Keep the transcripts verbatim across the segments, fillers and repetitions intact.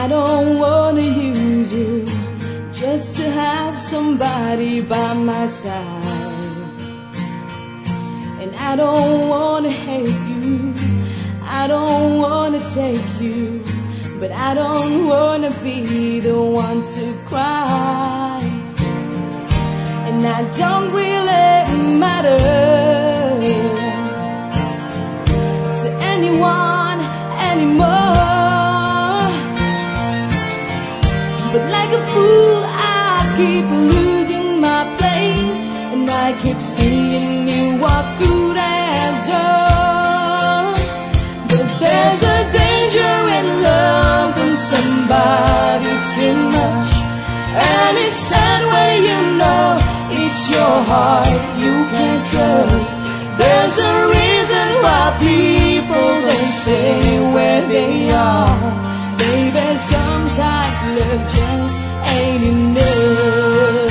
I don't wanna use you just to have somebody by my side. And I don't wanna hate you, I don't wanna take you, but I don't wanna be the one to cry. And I don't really matter to anyone anymore. But like a fool I keep losing my place, and I keep seeing you walk through that door. But there's a danger in loving somebody too much, and it's sad when you know it's your heart you can't trust. There's a reason why people don't stay where they are. Baby, sometimes love just ain't enough.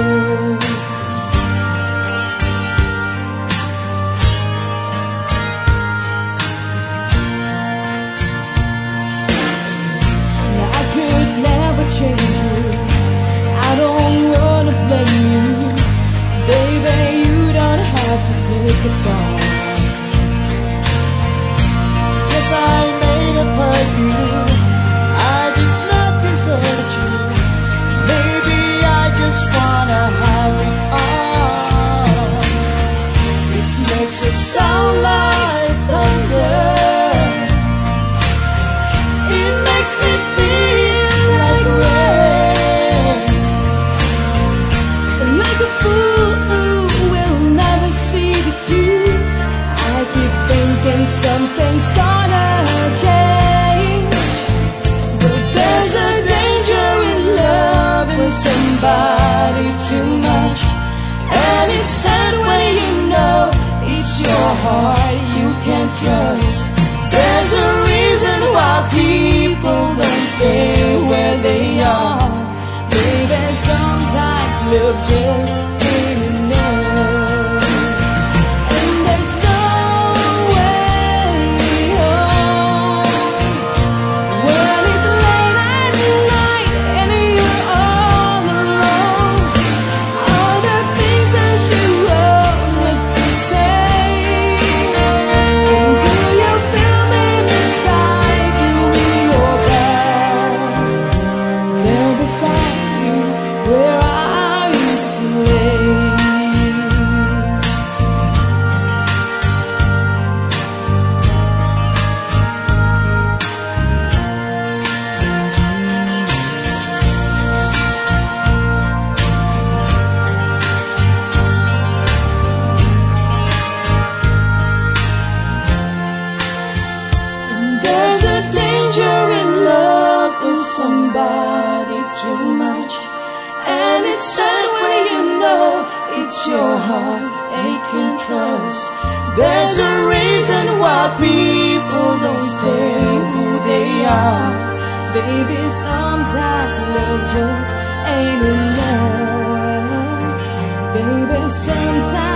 Now I could never change you, I don't wanna blame you. Baby, you don't have to take the fall. Yes, I made up for you, I did not desert you. Maybe I just wanna have it all. It makes it sound like thunder, it makes me feel like rain. And like a fool who will never see the truth, I keep thinking something's gonna change. But there's a danger in loving somebody too much, and it's sad when you know it's your heart you can't trust. There's a reason why people don't stay where they are. Baby, sometimes love just ain't enough. And there's no way home when it's late at night and you're all alone. All the things that you wanted to say, and do you feel me beside you in your bed? There beside you where I used to lay. And there's a danger in loving somebody too much, and it's sad when you know it's your heart they can trust. There's a reason why people don't stay who they are. Baby, sometimes love just ain't enough. Baby, sometimes